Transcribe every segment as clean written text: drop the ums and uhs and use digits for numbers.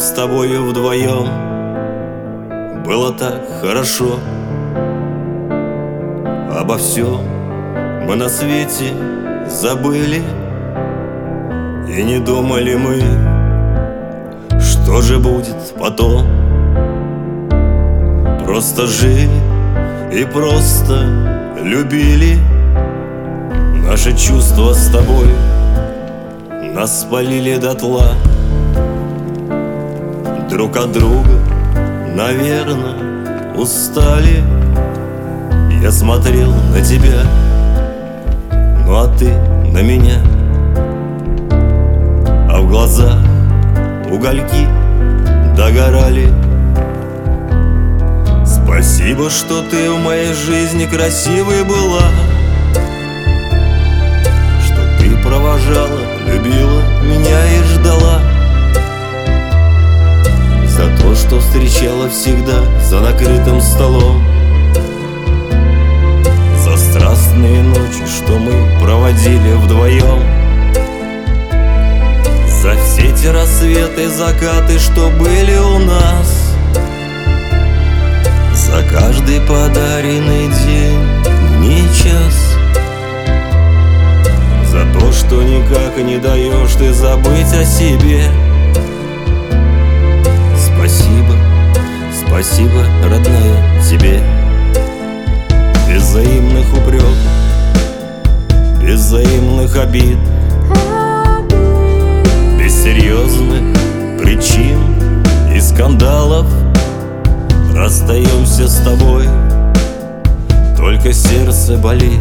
с тобою вдвоем было так хорошо. Обо всем мы на свете забыли, и не думали мы, что же будет потом. Просто жили и просто любили. Наши чувства с тобой нас спалили дотла. Друг от друга, наверное, устали. Я смотрел на тебя, ну а ты на меня. А в глазах угольки догорали. Спасибо, что ты в моей жизни красивой была, что ты провожала, любила меня и ждала, за то, что встречала всегда за накрытым столом, за страстные ночи, что мы проводили вдвоем, за все те рассветы, закаты, что были у нас, за каждый подаренный день, дни, час, за то, что никак не даешь ты забыть о себе. Спасибо, спасибо, родная, тебе. Без взаимных упреков, без взаимных обид, без серьезных причин и скандалов расстаемся с тобой, только сердце болит.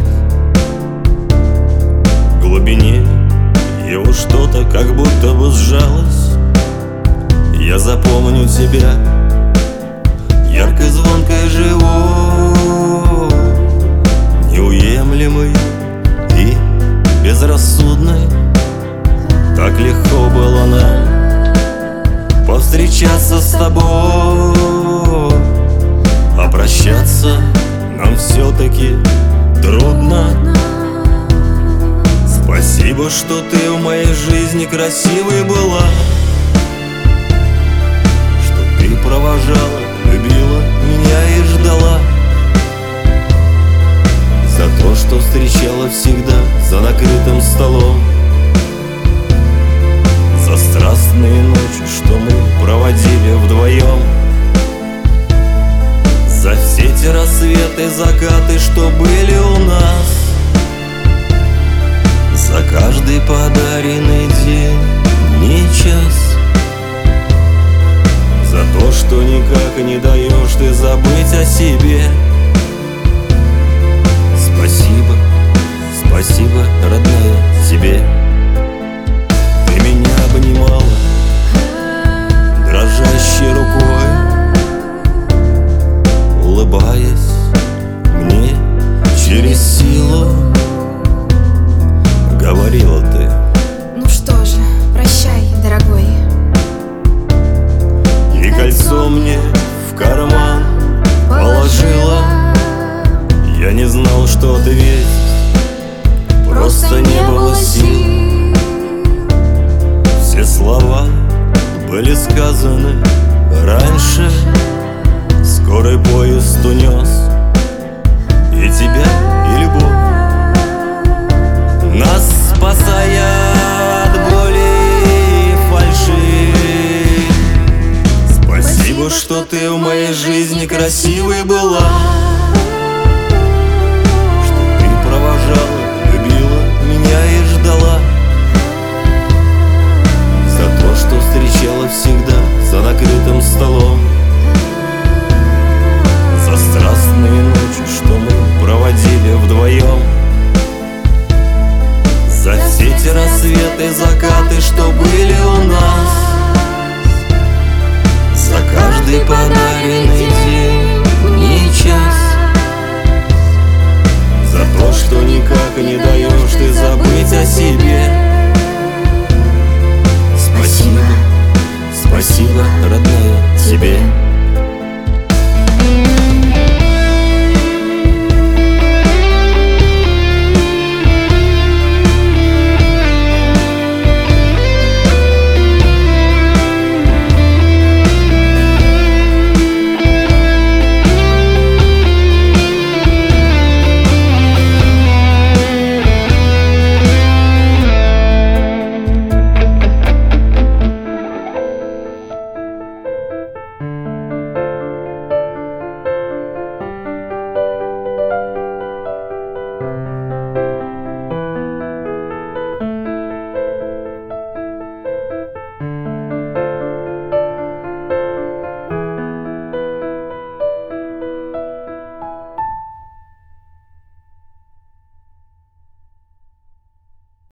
В глубине его что-то как будто бы сжалось. Я запомню тебя, яркой, звонкой, живой, неуемлемой и безрассудной. Так легко было нам повстречаться с тобой, а прощаться нам все-таки трудно. Спасибо, что ты в моей жизни красивой была, что ты провожала, любила меня и ждала, за то, что встречала всегда за накрытым столом, за страстные ночи, что мы проводили вдвоем, за все те рассветы, закаты, что были у нас, за каждый подаренный день, дни, час, за то, что никак не даешь ты забыть о себе. Спасибо, спасибо, родная, тебе. Ты меня обнимала дрожащей рукой, улыбаясь мне через силу, говорила ты: ну что же, прощай, дорогой. И кольцо мне в карман положила. Я не знал, что ответить, просто не было сил. Все слова были сказаны раньше. Скорый поезд унес и тебя, и любовь, нас спасая от боли и фальши. Спасибо, что ты в моей жизни красивой была, что ты провожала, любила меня и ждала, за то, что встречала всегда за накрытым столом,